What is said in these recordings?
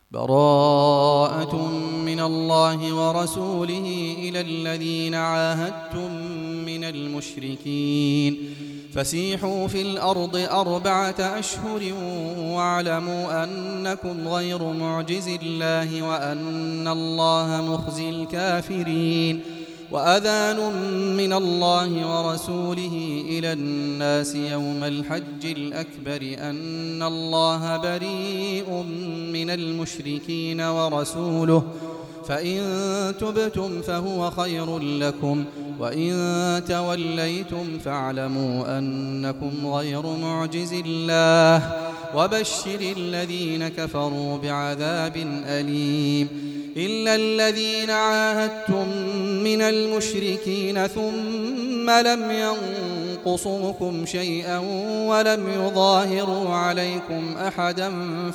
براءة من الله ورسوله إلى الذين عاهدتم من المشركين فسيحوا في الأرض 4 أشهر واعلموا أنكم غير معجز الله وأن الله مخزي الكافرين وأذان من الله ورسوله إلى الناس يوم الحج الأكبر أن الله بريء من المشركين ورسوله فإن تبتم فهو خير لكم وإن توليتم فاعلموا أنكم غير معجز الله وبشر الذين كفروا بعذاب أليم إلا الذين عاهدتم من المشركين ثم لم ينقصوكم شيئا ولم يظاهروا عليكم أحدا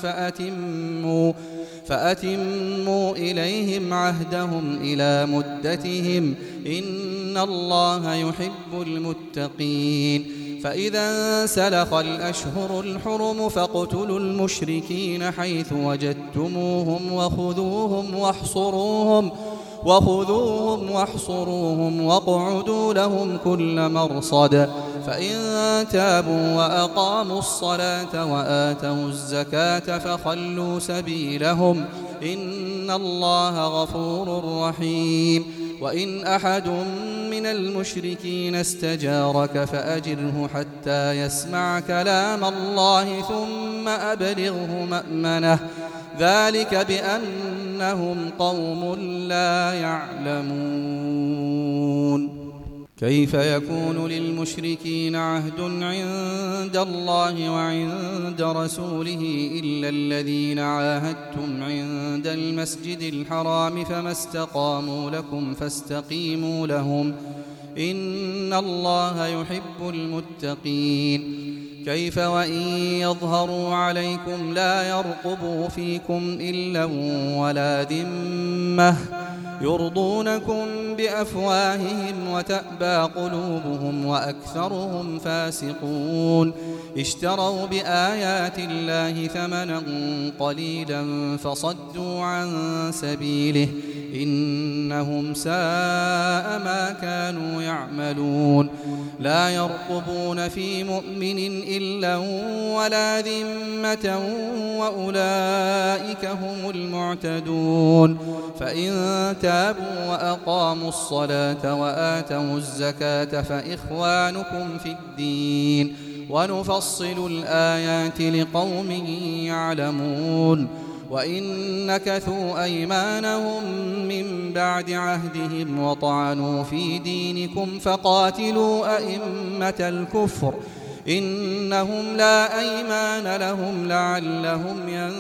فأتموا إليهم عهدهم إلى مدتهم إن الله يحب المتقين فإذا انسلخ الأشهر الحرم فاقتلوا المشركين حيث وجدتموهم وخذوهم واحصروهم واقعدوا لهم كل مرصد فإن تابوا وأقاموا الصلاة وآتوا الزكاة فخلوا سبيلهم إن الله غفور رحيم وإن أحد من المشركين استجارك فأجره حتى يسمع كلام الله ثم أبلغه مأمنه ذلك بأنهم قوم لا يعلمون كيف يكون للمشركين عهد عند الله وعند رسوله إلا الذين عاهدتم عند المسجد الحرام فما استقاموا لكم فاستقيموا لهم إن الله يحب المتقين كيف وإن يظهروا عليكم لا يرقبوا فيكم إلا ولا ذمة يرضونكم بأفواههم وتأبى قلوبهم وأكثرهم فاسقون اشتروا بآيات الله ثمنا قليلا فصدوا عن سبيله إنهم ساء ما كانوا يعملون لا يرقبون في مؤمن إلا ولا ذمة وأولئك هم المعتدون فإن تابوا وأقاموا الصلاة وآتوا الزكاة فإخوانكم في الدين ونفصل الآيات لقوم يعلمون وإن نكثوا أيمانهم من بعد عهدهم وطعنوا في دينكم فقاتلوا أئمة الكفر إنهم لا أيمان لهم لعلهم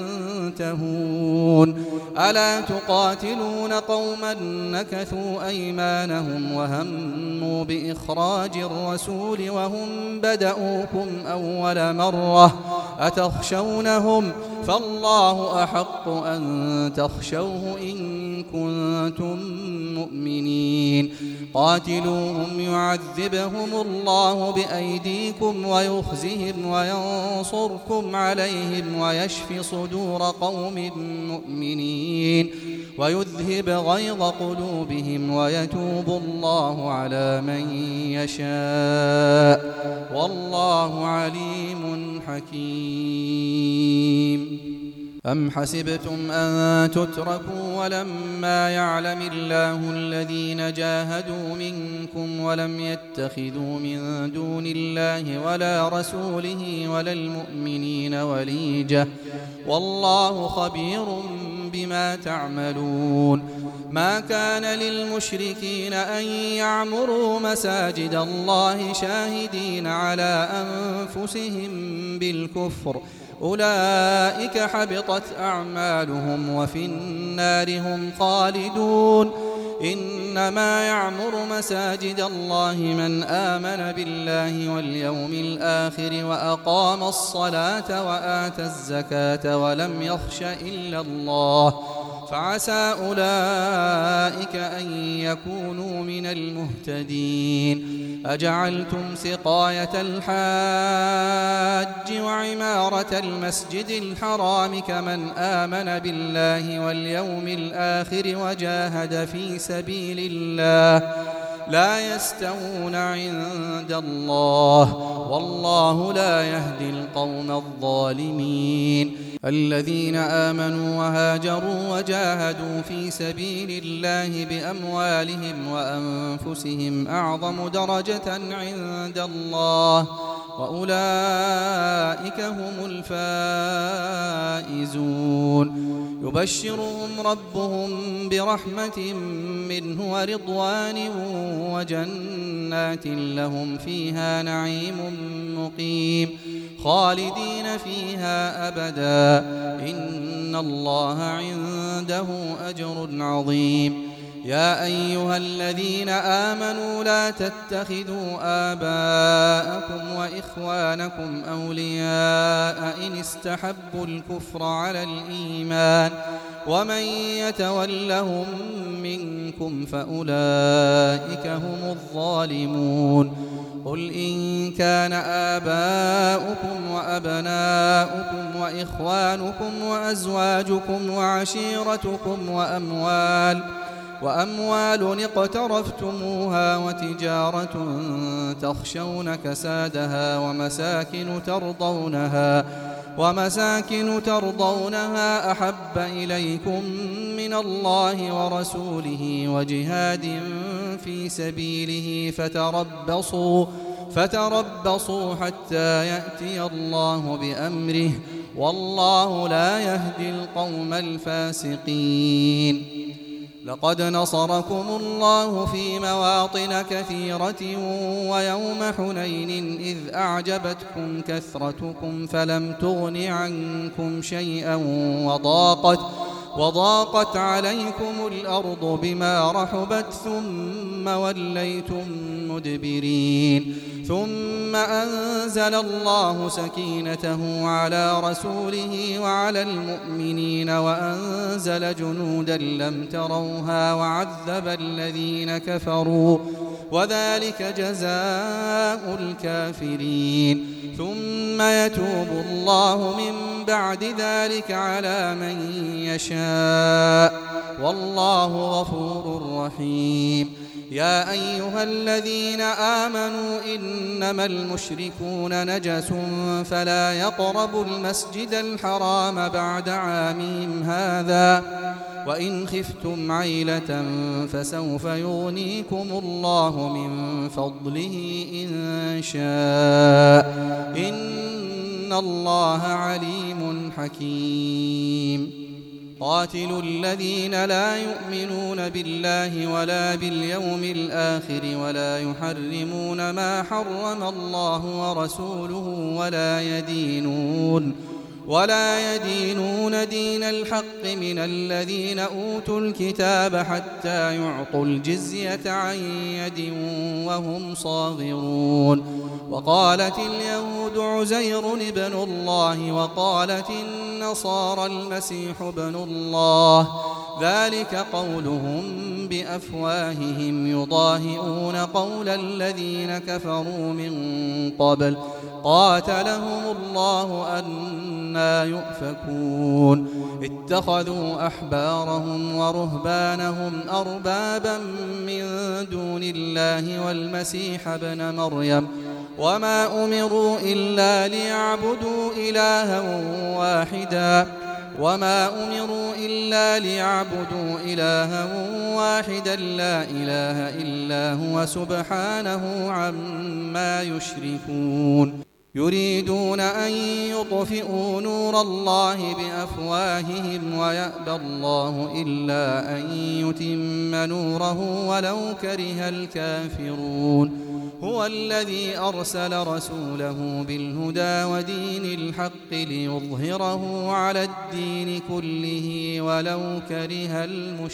ينتهون ألا تقاتلون قوما نكثوا أيمانهم وهموا بإخراج الرسول وهم بدؤوكم أول مرة أتخشونهم فالله أحق أن تخشوه إن كنتم مؤمنين قاتلوهم يعذبهم الله بأيديكم ويخزهم وينصركم عليهم ويشف صدور قوم مؤمنين ويذهب غيظ قلوبهم ويتوب الله على من يشاء والله عليم حكيم أم حسبتم أن تتركوا ولما يعلم الله الذين جاهدوا منكم ولم يتخذوا من دون الله ولا رسوله ولا المؤمنين وليجة والله خبير بما تعملون ما كان للمشركين أن يعمروا مساجد الله شاهدين على أنفسهم بالكفر أولئك حبطت أعمالهم وفي النار هم خالدون إنما يعمر مساجد الله من آمن بالله واليوم الآخر وأقام الصلاة وآتى الزكاة ولم يخش إلا الله فعسى أولئك أن يكونوا من المهتدين. أجعلتم سقاية الحاج وعمارة المسجد الحرام كمن آمن بالله واليوم الآخر وجاهد في سبيل الله لا يستوون عند الله والله لا يهدي القوم الظالمين. الذين آمنوا وهاجروا وجاهدوا في سبيل الله بأموالهم وأنفسهم أعظم درجة عند الله وأولئك هم الفائزون. يبشرهم ربهم برحمة منه ورضوان وجنات لهم فيها نعيم مقيم خالدين فيها أبدا إن الله عنده أجر عظيم. يا أيها الذين آمنوا لا تتخذوا آباءكم وإخوانكم أولياء إن استحبوا الكفر على الإيمان ومن يتولهم منكم فأولئك هم الظالمون. قل إن كان آباؤكم وأبناؤكم وإخوانكم وأزواجكم وعشيرتكم وأموال اقترفتموها وتجارة تخشون كسادها ومساكن ترضونها أحب إليكم من الله ورسوله وجهاد في سبيله فتربصوا حتى يأتي الله بأمره والله لا يهدي القوم الفاسقين. لقد نصركم الله في مواطن كثيرة ويوم حنين إذ أعجبتكم كثرتكم فلم تغن عنكم شيئا وضاقت عليكم الأرض بما رحبت ثم وليتم مدبرين. ثم أنزل الله سكينته على رسوله وعلى المؤمنين وأنزل جنودا لم تروها وعذب الذين كفروا وذلك جزاء الكافرين. ثم يتوب الله من بعد ذلك على من يشاء والله غفور رحيم. يا أيها الذين آمنوا إنما المشركون نجس فلا يقربوا المسجد الحرام بعد عامهم هذا وإن خفتم عيلة فسوف يغنيكم الله من فضله إن شاء إن الله عليم حكيم. قاتلوا الذين لا يؤمنون بالله ولا باليوم الآخر ولا يحرمون ما حرم الله ورسوله ولا يدينون دين الحق من الذين أوتوا الكتاب حتى يعطوا الجزية عن يد وهم صاغرون. وقالت اليهود عزير ابن الله وقالت النصارى المسيح ابن الله ذلك قولهم بأفواههم يضاهئون قول الذين كفروا من قبل قاتلهم الله أنى يؤفكون. اتخذوا أحبارهم ورهبانهم أربابا من دون الله والمسيح ابن مريم وما أمروا إلا ليعبدوا إلها واحدا لا إله إلا هو سبحانه عما يشركون. يريدون أن يطفئوا نور الله بأفواههم ويأبى الله إلا أن يتم نوره ولو كره الكافرون. هو الذي أرسل رسوله بالهدى ودين الحق ليظهره على الدين كله ولو كره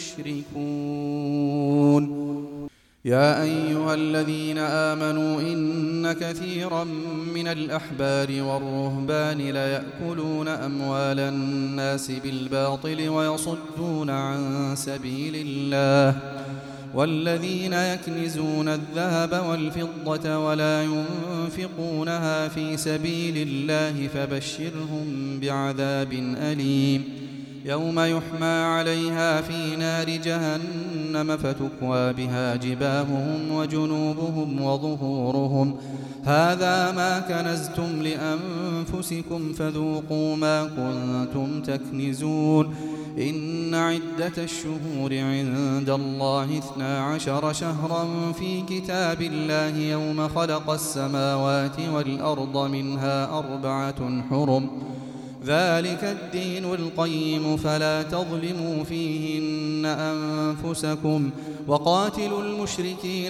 المشركون. يا أيها الذين آمنوا إن كثيرا من الأحبار والرهبان ليأكلون أموال الناس بالباطل ويصدون عن سبيل الله، والذين يكنزون الذهب والفضة ولا ينفقونها في سبيل الله فبشرهم بعذاب أليم يوم يحمى عليها في نار جهنم فتكوى بها جباههم وجنوبهم وظهورهم هذا ما كنزتم لأنفسكم فذوقوا ما كنتم تكنزون. إن عدة الشهور عند الله 12 شهرا في كتاب الله يوم خلق السماوات والأرض منها 4 حرم ذلك الدين القيم فلا تظلموا فيهن أنفسكم وقاتلوا المشركين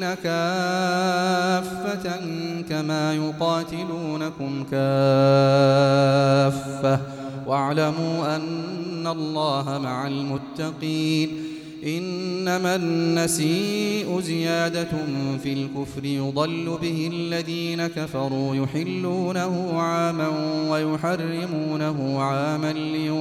كافة كما يقاتلونكم كافة واعلموا أن الله مع المتقين. إنما النسيء زيادة في الكفر يضل به الذين كفروا يحلونه عاما ويحرمونه عاما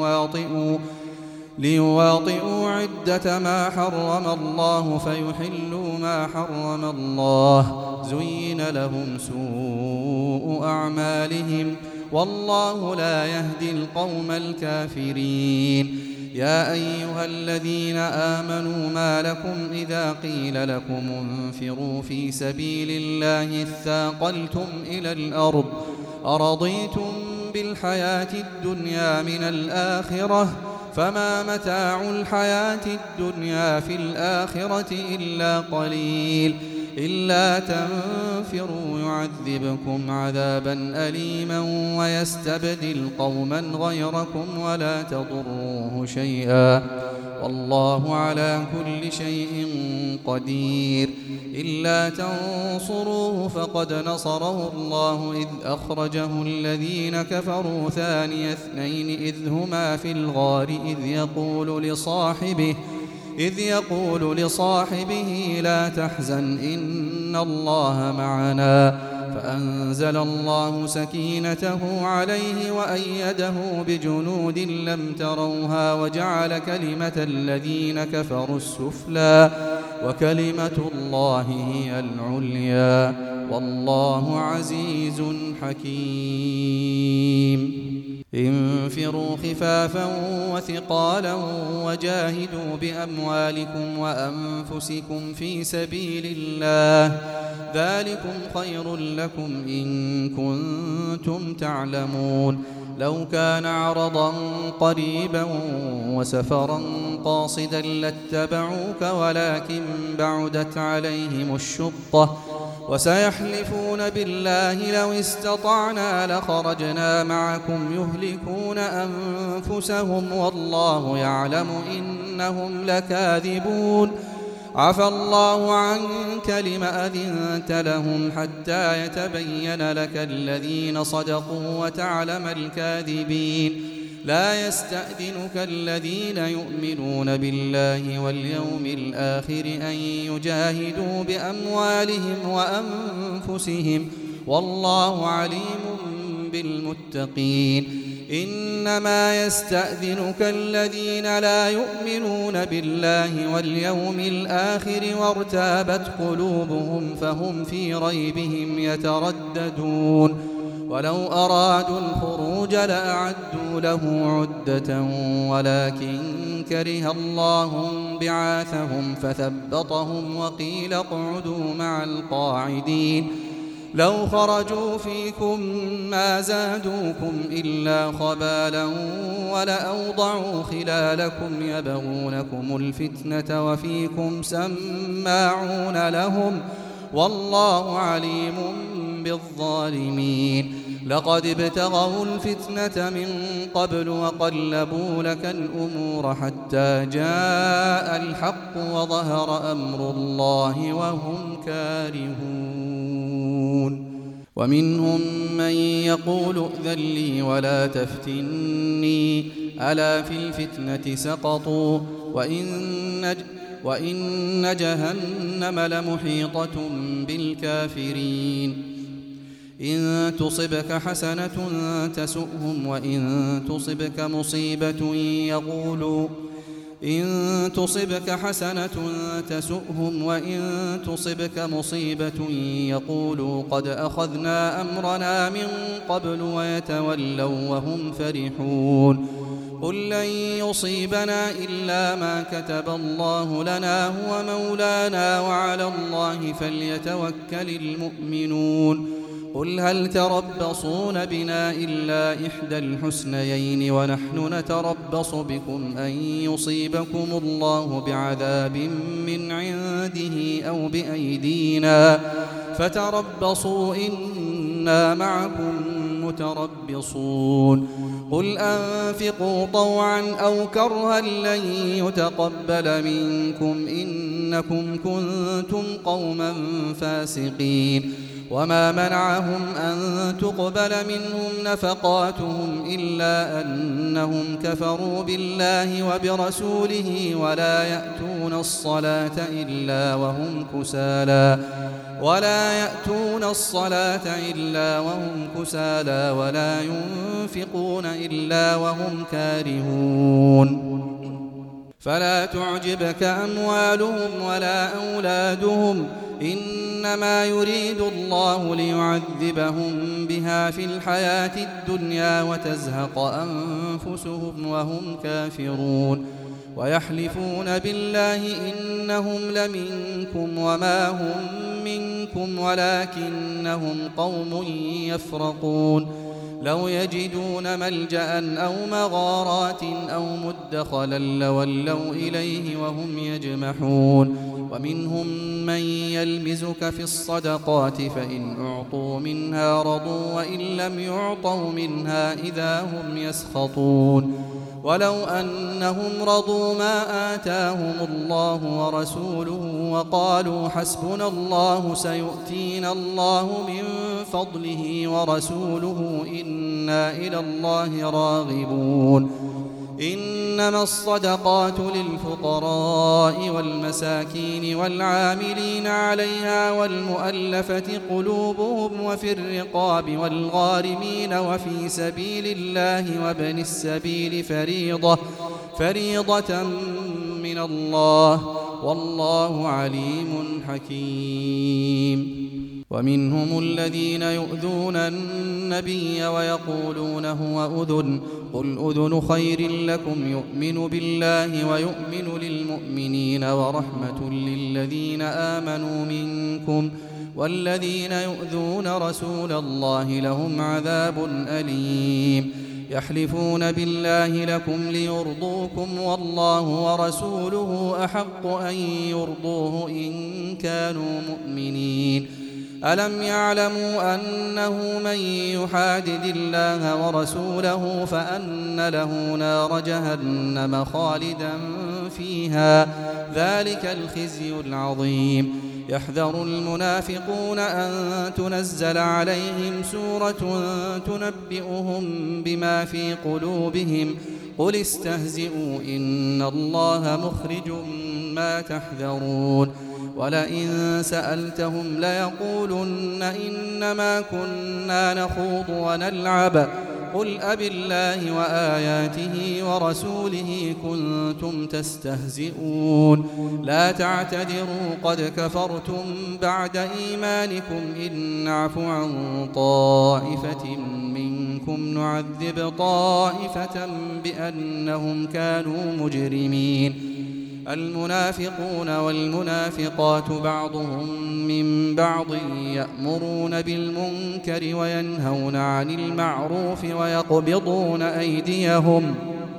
ليواطئوا عدة ما حرم الله فيحلوا ما حرم الله زين لهم سوء أعمالهم والله لا يهدي القوم الكافرين. يا أيها الذين آمنوا ما لكم إذا قيل لكم انفروا في سبيل الله اثاقلتم إلى الأرض أرضيتم بالحياة الدنيا من الآخرة فما متاع الحياة الدنيا في الآخرة إلا قليل إلا تنفروا يعذبكم عذابا أليما ويستبدل قوما غيركم ولا تضروه شيئا والله على كل شيء قدير. إلا تنصروه فقد نصره الله إذ أخرجه الذين كفروا ثاني اثنين إذ هما في الغار إذ يقول لصاحبه لا تحزن إن الله معنا فأنزل الله سكينته عليه وأيده بجنود لم تروها وجعل كلمة الذين كفروا السفلى وكلمة الله هي العليا والله عزيز حكيم. انفروا خفافا وثقالا وجاهدوا بأموالكم وأنفسكم في سبيل الله ذلكم خير لكم إن كنتم تعلمون. لو كان عرضا قريبا وسفرا قاصدا لاتبعوك ولكن بعدت عليهم الشقة وسيحلفون بالله لو استطعنا لخرجنا معكم يهلكون أنفسهم والله يعلم إنهم لكاذبون. عفى الله عنك لم أذنت لهم حتى يتبين لك الذين صدقوا وتعلم الكاذبين. لا يستأذنك الذين يؤمنون بالله واليوم الآخر أن يجاهدوا بأموالهم وأنفسهم والله عليم بالمتقين. إنما يستأذنك الذين لا يؤمنون بالله واليوم الآخر وارتابت قلوبهم فهم في ريبهم يترددون. ولو أرادوا الخروج لأعدوا له عدة ولكن كره الله بعاثهم فثبطهم وقيل اقعدوا مع القاعدين. لو خرجوا فيكم ما زادوكم إلا خبالا ولأوضعوا خلالكم يبغونكم الفتنة وفيكم سماعون لهم والله عليم بالظالمين. لقد ابتغوا الفتنة من قبل وقلبوا لك الأمور حتى جاء الحق وظهر أمر الله وهم كارهون. يعلمون ومنهم من يقول ائذن لي ولا تفتني ألا في الفتنة سقطوا وإن جهنم لمحيطة بالكافرين إن تصبك حسنة تسؤهم وإن تصبك مصيبة يقولوا قد أخذنا أمرنا من قبل ويتولوا وهم فرحون قل لن يصيبنا إلا ما كتب الله لنا هو مولانا وعلى الله فليتوكل المؤمنون قل هل تربصون بنا إلا إحدى الحسنيين ونحن نتربص بكم أن يصيبكم الله بعذاب من عنده أو بأيدينا فتربصوا إنا معكم متربصون قل أنفقوا طوعا أو كرها لن يتقبل منكم إنكم كنتم قوما فاسقين وما منعهم أن تقبل منهم نفقاتهم إلا أنهم كفروا بالله وبرسوله ولا يأتون الصلاة إلا وهم كسالى ولا ينفقون إلا وهم كارهون فلا تعجبك أموالهم ولا أولادهم إنما يريد الله ليعذبهم بها في الحياة الدنيا وتزهق أنفسهم وهم كافرون ويحلفون بالله إنهم لمنكم وما هم منكم ولكنهم قوم يفرقون لو يجدون ملجأ أو مغارات أو مدخلا لولوا إليه وهم يجمحون ومنهم من يلمزك في الصدقات فإن أعطوا منها رضوا وإن لم يعطوا منها إذا هم يسخطون ولو أنهم رضوا ما آتاهم الله ورسوله وقالوا حسبنا الله سيؤتينا الله من فضله ورسوله إنا إلى الله راغبون إنما الصدقات للفقراء والمساكين والعاملين عليها والمؤلفة قلوبهم وفي الرقاب والغارمين وفي سبيل الله وابن السبيل فريضة من الله والله عليم حكيم ومنهم الذين يؤذون النبي ويقولون هو أذن قل أذن خير لكم يؤمن بالله ويؤمن للمؤمنين ورحمة للذين آمنوا منكم والذين يؤذون رسول الله لهم عذاب أليم يحلفون بالله لكم ليرضوكم والله ورسوله أحق أن يرضوه إن كانوا مؤمنين ألم يعلموا أنه من يحادد الله ورسوله فأن له نار جهنم خالدا فيها ذلك الخزي العظيم يحذر المنافقون أن تنزل عليهم سورة تنبئهم بما في قلوبهم قل استهزئوا إن الله مخرج ما تحذرون ولئن سألتهم ليقولن إنما كنا نخوض ونلعب قل أبالله وآياته ورسوله كنتم تستهزئون لا تعتذروا قد كفرتم بعد إيمانكم إن نعف عن طائفة منكم نعذب طائفة بأنهم كانوا مجرمين المنافقون والمنافقات بعضهم من بعض يأمرون بالمنكر وينهون عن المعروف ويقبضون أيديهم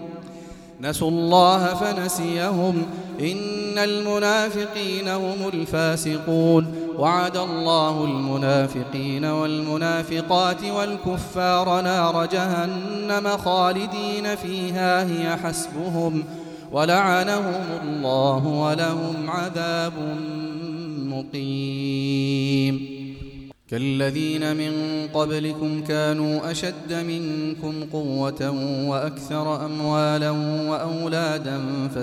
نسوا الله فنسيهم إن المنافقين هم الفاسقون وعد الله المنافقين والمنافقات والكفار نار جهنم خالدين فيها هي حسبهم ولعنهم الله ولهم عذاب مقيم كالذين من قبلكم كانوا أشد منكم قوة وأكثر أموالا وأولادا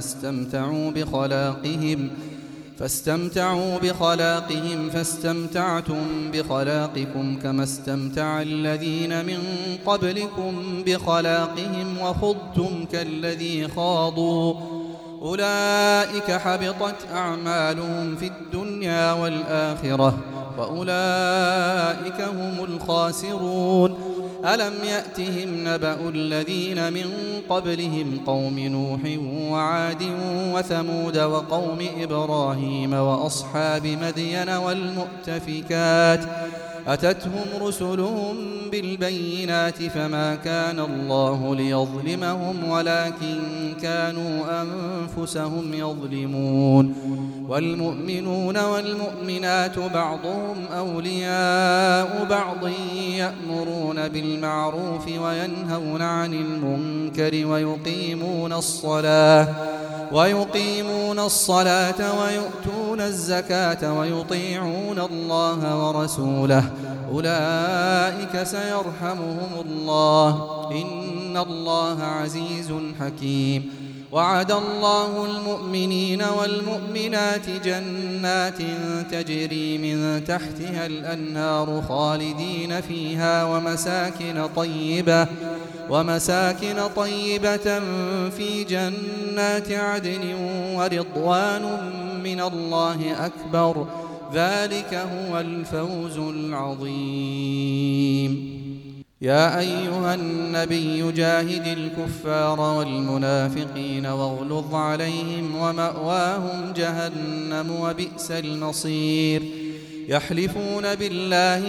فاستمتعوا بخلاقهم فاستمتعتم بخلاقكم كما استمتع الذين من قبلكم بخلاقهم وخضتم كالذي خاضوا أولئك حبطت أعمالهم في الدنيا والآخرة وأولئك هم الخاسرون. ألم يأتهم نبأ الذين من قبلهم قوم نوح وعاد وثمود وقوم إبراهيم وأصحاب مدين والمؤتفكات أتتهم رسلهم بالبينات فما كان الله ليظلمهم ولكن كانوا أنفسهم يظلمون. والمؤمنون والمؤمنات بعضهم أولياء بعض يأمرون بالمعروف وينهون عن المنكر ويقيمون الصلاة ويؤتون الزكاة ويطيعون الله ورسوله أولئك سيرحمهم الله إن الله عزيز حكيم. وعد الله المؤمنين والمؤمنات جنات تجري من تحتها الأنهار خالدين فيها ومساكن طيبة في جنات عدن ورضوان من الله أكبر ذلك هو الفوز العظيم. يا أيها النبي جاهد الكفار والمنافقين واغلظ عليهم ومأواهم جهنم وبئس المصير. يحلفون بالله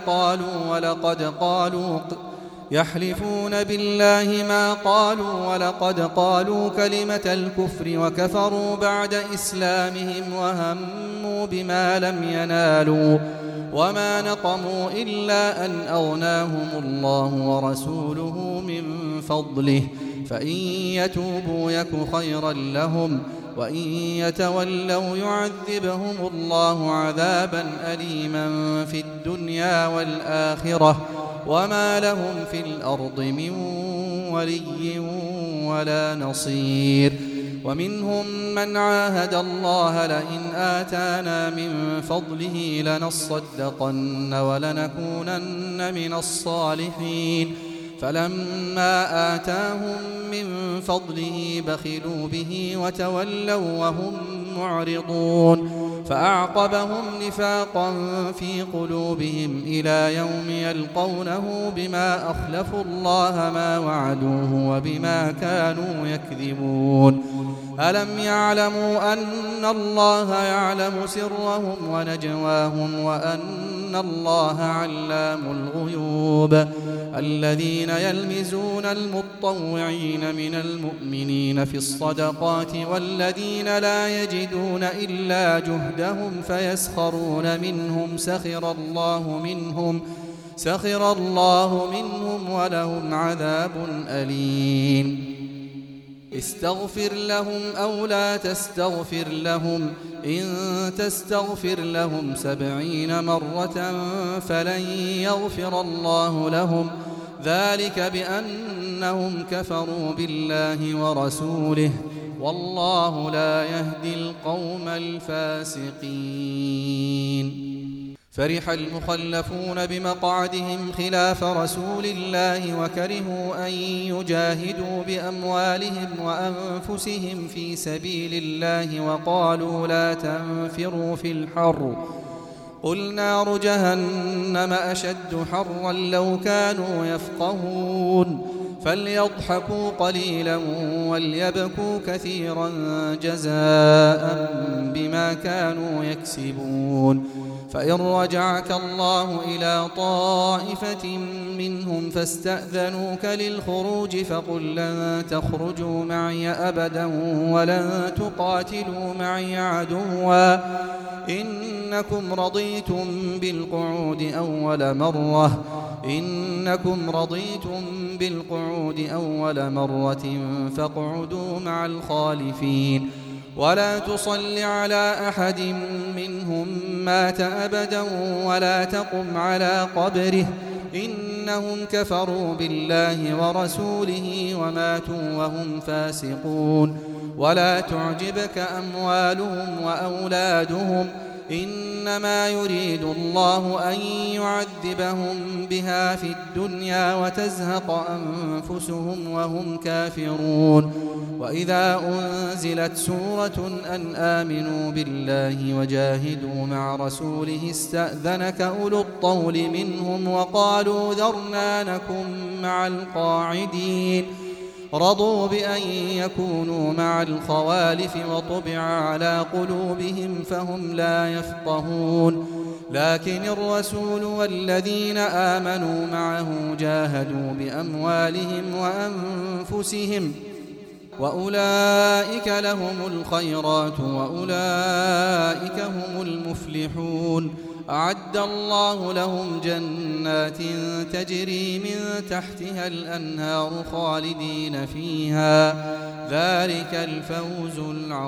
ما قالوا ولقد قالوا كلمة الكفر وكفروا بعد إسلامهم وهموا بما لم ينالوا وما نقموا إلا أن أغناهم الله ورسوله من فضله فإن يتوبوا يك خيرا لهم وإن يتولوا يعذبهم الله عذابا أليما في الدنيا والآخرة وما لهم في الأرض من ولي ولا نصير. ومنهم من عاهد الله لئن آتانا من فضله لنصدقن ولنكونن من الصالحين فلما آتاهم من فضله بخلوا به وتولوا وهم معرضون فأعقبهم نفاقا في قلوبهم إلى يوم يلقونه بما أخلفوا الله ما وعدوه وبما كانوا يكذبون. ألم يعلموا أن الله يعلم سرهم ونجواهم وأن الله علام الغيوب. الذين يلمزون المطوعين من المؤمنين في الصدقات والذين لا يجدون إلا جهدهم فيسخرون منهم سخر الله منهم ولهم عذاب أليم. استغفر لهم أو لا تستغفر لهم إن تستغفر لهم 70 مرة فلن يغفر الله لهم ذلك بأنهم كفروا بالله ورسوله والله لا يهدي القوم الفاسقين. فرح المخلفون بمقعدهم خلاف رسول الله وكرهوا أن يجاهدوا بأموالهم وأنفسهم في سبيل الله وقالوا لا تنفروا في الحر قل نار جهنم أشد حرا لو كانوا يفقهون فليضحكوا قليلا وليبكوا كثيرا جزاء بما كانوا يكسبون. فإن رجعك الله إلى طائفة منهم فاستأذنوك للخروج فقل لن تخرجوا معي أبدا ولن تقاتلوا معي عدوا إنكم رضيتم بالقعود أول مرة فاقعدوا مع الخالفين ولا تصل على أحد منهم مات أبدا ولا تقم على قبره إنهم كفروا بالله ورسوله وماتوا وهم فاسقون ولا تعجبك أموالهم وأولادهم إنما يريد الله أن يعذبهم بها في الدنيا وتزهق أنفسهم وهم كافرون وإذا أنزلت سورة أن آمنوا بالله وجاهدوا مع رسوله استأذنك أولو الطول منهم وقالوا ذرنا نكن مع القاعدين رضوا بأن يكونوا مع الخوالف وطبع على قلوبهم فهم لا يفقهون لكن الرسول والذين آمنوا معه جاهدوا بأموالهم وأنفسهم وأولئك لهم الخيرات وأولئك هم المفلحون أعد الله لهم جنات تجري من تحتها الأنهار خالدين فيها ذلك الفوز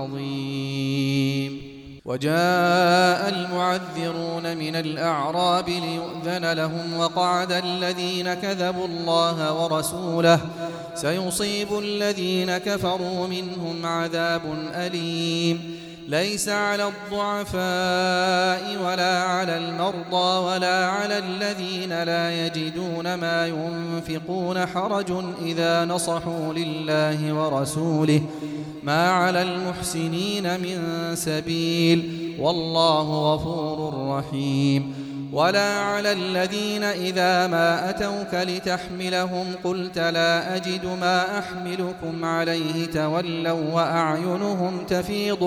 العظيم وجاء المعذرون من الأعراب ليؤذن لهم وقعد الذين كذبوا الله ورسوله سيصيب الذين كفروا منهم عذاب أليم ليس على الضعفاء ولا على المرضى ولا على الذين لا يجدون ما ينفقون حرج إذا نصحوا لله ورسوله ما على المحسنين من سبيل والله غفور رحيم ولا على الذين إذا ما أتوك لتحملهم قلت لا أجد ما أحملكم عليه تولوا وأعينهم تفيض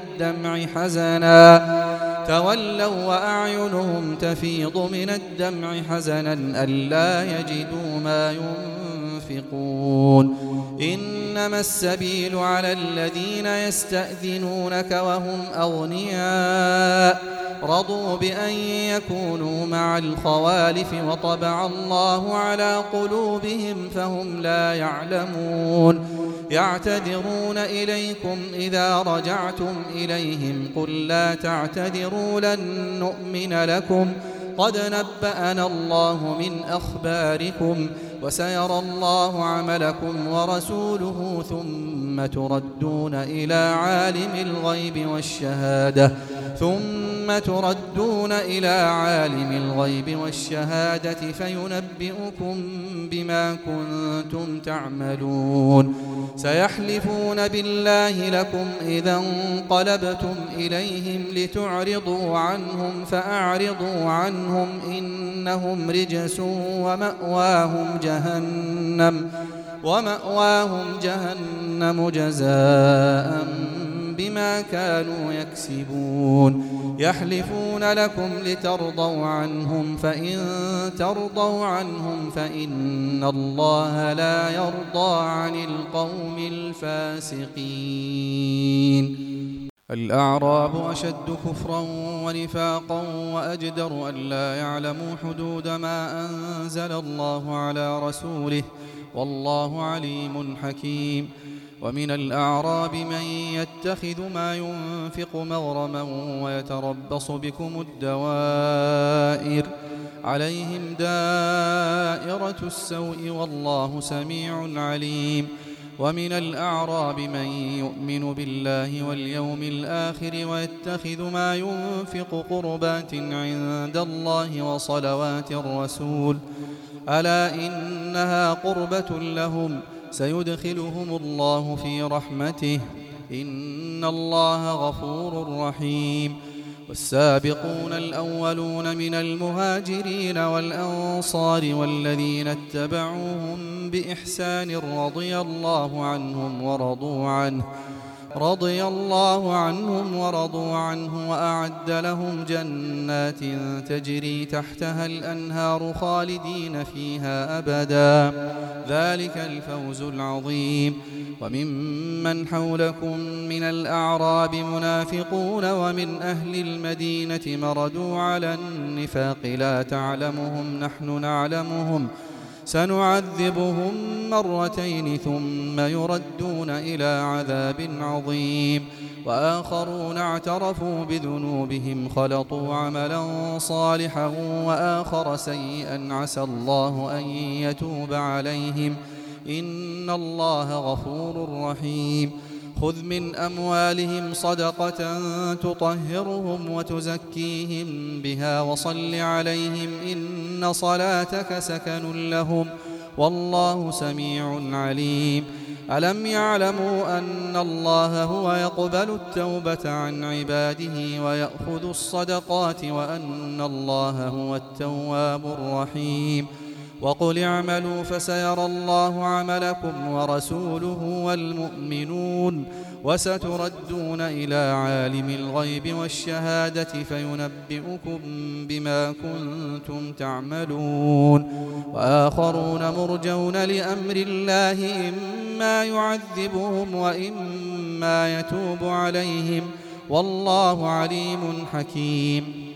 من الدمع حزنا ألا يجدوا ما ينفقون إنما السبيل على الذين يستأذنونك وهم أغنياء رضوا بأن يكونوا مع الخوالف وطبع الله على قلوبهم فهم لا يعلمون يعتذرون إليكم إذا رجعتم إليهم قل لا تعتذروا لن نؤمن لكم قد نبأنا الله من أخباركم وسيرى الله عملكم ورسوله ثم تردون إلى عالم الغيب والشهادة فينبئكم بما كنتم تعملون سيحلفون بالله لكم إذا انقلبتم إليهم لتعرضوا عنهم فأعرضوا عنهم إنهم رجس ومأواهم جهنم جزاء بما كانوا يكسبون يحلفون لكم لترضوا عنهم فإن ترضوا عنهم فإن الله لا يرضى عن القوم الفاسقين الأعراب أشد كفرا ونفاقا وأجدر أن لا يعلموا حدود ما أنزل الله على رسوله والله عليم حكيم ومن الأعراب من يتخذ ما ينفق مغرما ويتربص بكم الدوائر عليهم دائرة السوء والله سميع عليم ومن الأعراب من يؤمن بالله واليوم الآخر ويتخذ ما ينفق قربات عند الله وصلوات الرسول ألا إنها قربة لهم سيدخلهم الله في رحمته إن الله غفور رحيم والسابقون الأولون من المهاجرين والأنصار والذين اتبعوهم بإحسان رضي الله عنهم ورضوا عنه وأعد لهم جنات تجري تحتها الأنهار خالدين فيها أبدا ذلك الفوز العظيم وممن حولكم من الأعراب منافقون ومن أهل المدينة مردوا على النفاق لا تعلمهم نحن نعلمهم سنعذبهم مرتين ثم يردون إلى عذاب عظيم وآخرون اعترفوا بذنوبهم خلطوا عملا صالحا وآخر سيئا عسى الله أن يتوب عليهم إن الله غفور رحيم خذ من أموالهم صدقة تطهرهم وتزكيهم بها وصل عليهم إن صلاتك سكن لهم والله سميع عليم ألم يعلموا أن الله هو يقبل التوبة عن عباده ويأخذ الصدقات وأن الله هو التواب الرحيم وقل اعملوا فسيرى الله عملكم ورسوله والمؤمنون وستردون إلى عالم الغيب والشهادة فينبئكم بما كنتم تعملون وآخرون مرجون لأمر الله إما يعذبهم وإما يتوب عليهم والله عليم حكيم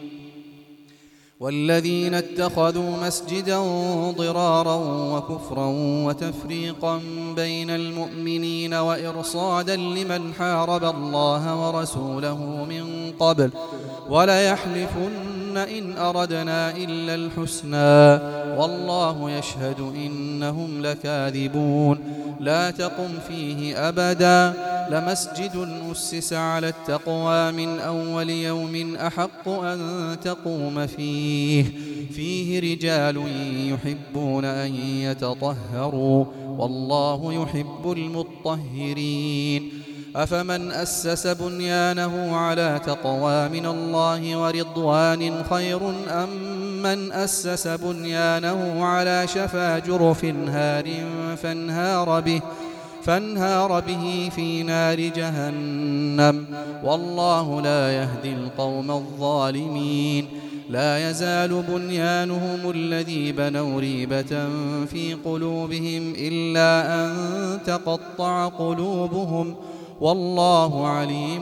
والذين اتخذوا مسجدا ضرارا وكفرا وتفريقا بين المؤمنين وإرصادا لمن حارب الله ورسوله من قبل وليحلفن إن أردنا إلا الحسنى والله يشهد إنهم لكاذبون لا تقم فيه أبدا لمسجد أسس على التقوى من أول يوم أحق أن تقوم فيه رجال يحبون أن يتطهروا والله يحب المطهرين أفمن أسس بنيانه على تقوى من الله ورضوان خير أم من أسس بنيانه على شفا جرف هار فانهار به في نار جهنم والله لا يهدي القوم الظالمين لا يزال بنيانهم الذي بنوا ريبة في قلوبهم إلا أن تقطع قلوبهم والله عليم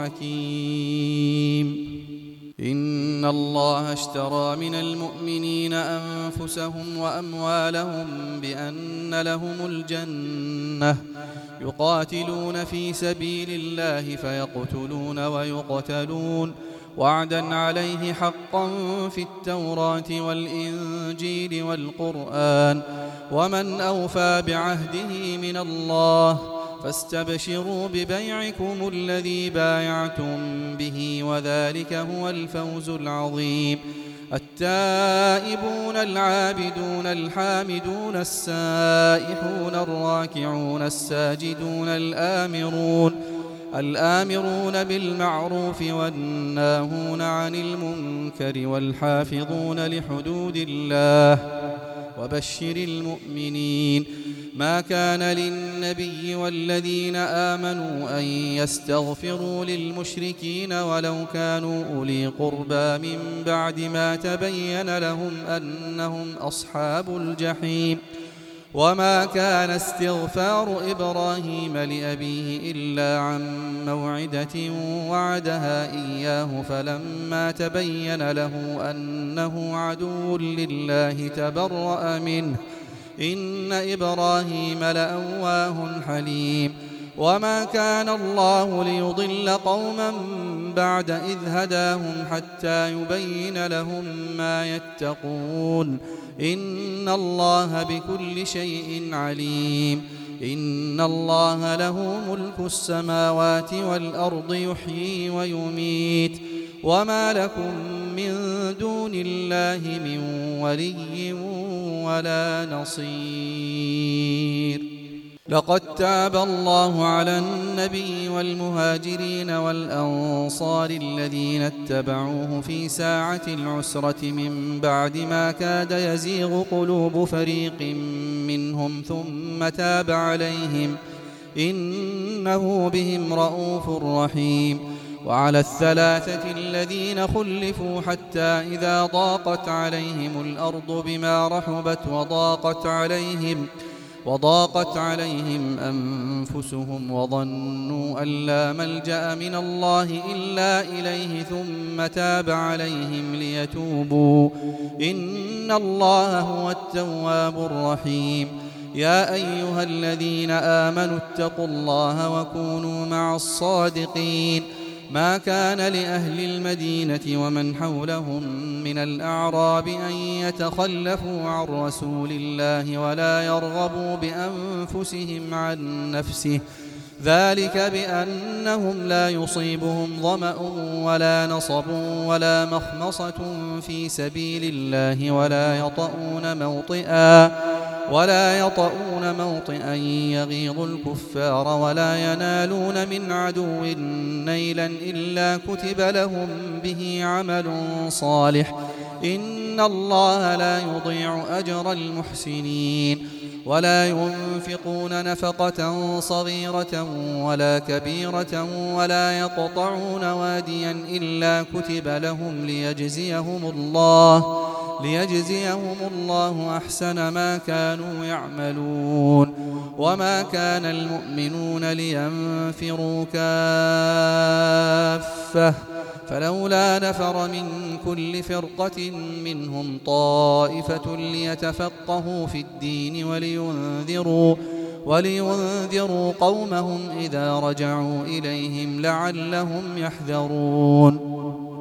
حكيم إن الله اشترى من المؤمنين أنفسهم وأموالهم بأن لهم الجنة يقاتلون في سبيل الله فيقتلون ويقتلون وعدا عليه حقا في التوراة والإنجيل والقرآن ومن أوفى بعهده من الله فاستبشروا ببيعكم الذي بايعتم به وذلك هو الفوز العظيم التائبون العابدون الحامدون السائحون الراكعون الساجدون الآمرون بالمعروف والناهون عن المنكر والحافظون لحدود الله وبشر المؤمنين ما كان للنبي والذين آمنوا أن يستغفروا للمشركين ولو كانوا أولي قربى من بعد ما تبين لهم أنهم أصحاب الجحيم وما كان استغفار إبراهيم لأبيه إلا عن موعدة وعدها إياه فلما تبين له أنه عدو لله تبرأ منه إن إبراهيم لأواه حليم وما كان الله ليضل قوما بعد إذ هداهم حتى يبين لهم ما يتقون إن الله بكل شيء عليم إن الله له ملك السماوات والأرض يحيي ويميت وما لكم من دون الله من ولي ولا نصير لقد تاب الله على النبي والمهاجرين والأنصار الذين اتبعوه في ساعة العسرة من بعد ما كاد يزيغ قلوب فريق منهم ثم تاب عليهم إنه بهم رءوف رحيم وعلى الثلاثة الذين خلفوا حتى إذا ضاقت عليهم الأرض بما رحبت وضاقت عليهم أنفسهم وظنوا أن لا ملجأ من الله إلا إليه ثم تاب عليهم ليتوبوا إن الله هو التواب الرحيم. يا أيها الذين آمنوا اتقوا الله وكونوا مع الصادقين. ما كان لأهل المدينة ومن حولهم من الأعراب أن يتخلفوا عن رسول الله ولا يرغبوا بأنفسهم عن نفسه، ذلك بأنهم لا يصيبهم ظمأ ولا نصب ولا مخمصة في سبيل الله ولا يطؤون موطئا يغيظ الكفار ولا ينالون من عدو نيلا إلا كتب لهم به عمل صالح إن الله لا يضيع أجر المحسنين. ولا ينفقون نفقة صغيرة ولا كبيرة ولا يقطعون واديا إلا كتب لهم ليجزيهم الله أحسن ما كانوا يعملون. وما كان المؤمنون لينفروا كافة فلولا نفر من كل فرقة منهم طائفة ليتفقهوا في الدين ولينذروا قومهم إذا رجعوا إليهم لعلهم يحذرون.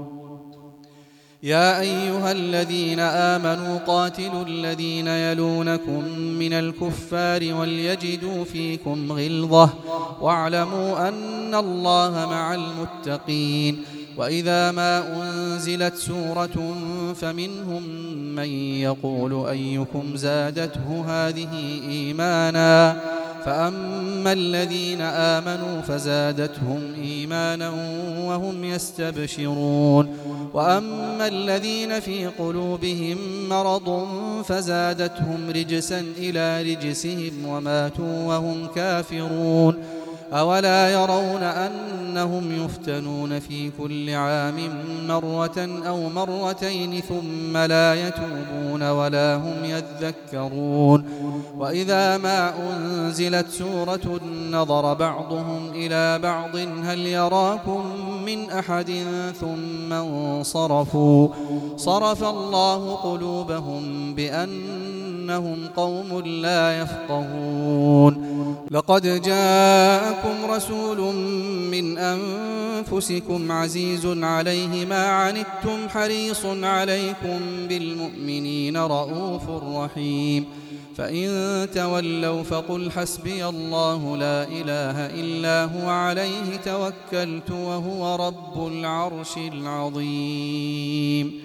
يا أيها الذين آمنوا قاتلوا الذين يلونكم من الكفار وليجدوا فيكم غلظة واعلموا أن الله مع المتقين. وإذا ما أنزلت سورة فمنهم من يقول أيكم زادته هذه إيمانا فأما الذين آمنوا فزادتهم إيمانا وهم يستبشرون وأما الذين في قلوبهم مرض فزادتهم رجسا إلى رجسهم وماتوا وهم كافرون. أولا يرون أنهم يفتنون في كل عام مرة أو مرتين ثم لا يتوبون ولا هم يذكرون. وإذا ما أنزلت سورة نظر بعضهم إلى بعض هل يراكم من أحد ثم انصرفوا صرف الله قلوبهم بأنهم قوم لا يفقهون. لقد جاءكم رسول من أنفسكم عزيز عليه ما عنتم حريص عليكم بالمؤمنين رؤوف رحيم. فإن تولوا فقل حسبي الله لا إله إلا هو عليه توكلت وهو رب العرش العظيم.